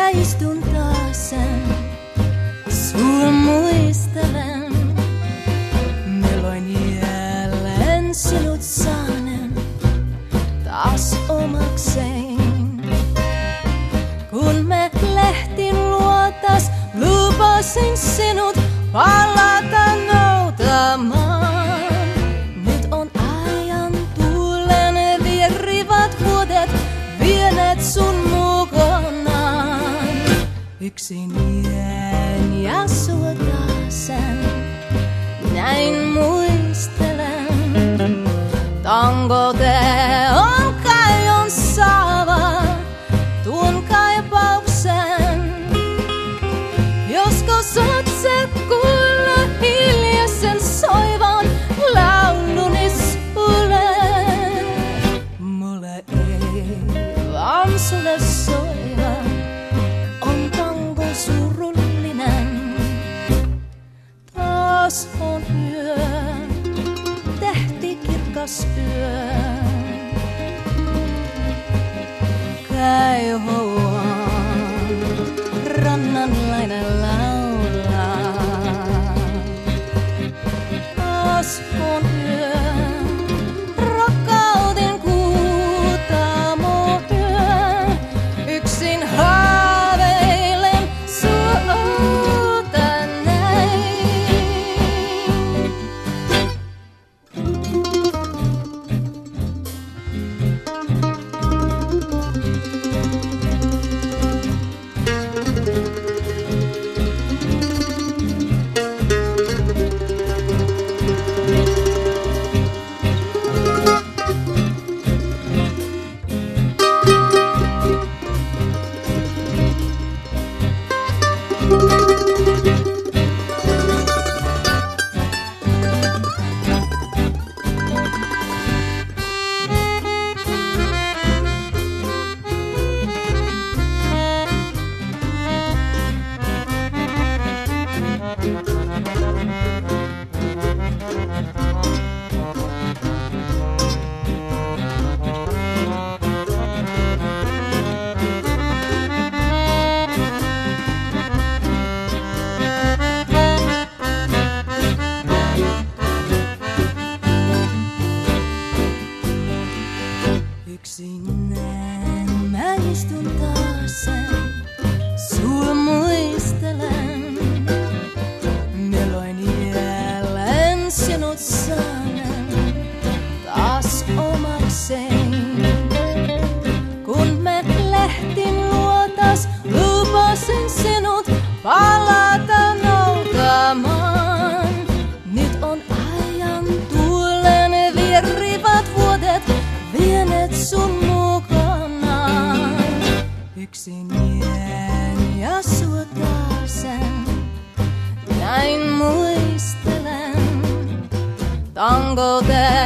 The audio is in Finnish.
mä istun taasen, sua muistelen. Meloin jälleen sinut saanen, taas omakseen. Kun me lehtin luotas, lupasin sinut palata noutamaan. Nyt on ajan tuulen vierivat vuodet vienet sun mukanaan. Yksin jään ja sua taasen, näin muistelen. Tango tee on kai on saava, tuon kaipauksen. Joskus oot se kuulla hiljaisen soivan lauluni sulle. Mulle ei, vaan sulle soiva on tango surullinen. Taas on yö, tähti kirkas yö. Käy hoaan, rannanlainen laulaa. Taas on yö, rakkauden kuutamo yö. Yksin haaveilen suuta näin. Yksinään mä istun taasen, sua muistelen. Meloin jälleen sinut saanen, taas omakseen. Kun me lehtin luotas, lupasin sinut palata noutamaan. Nyt on ajan tuulen vierivat vuodet vienet sun mukanaan. Yksin jään ja sua taasen, näin muistelen. Tango tee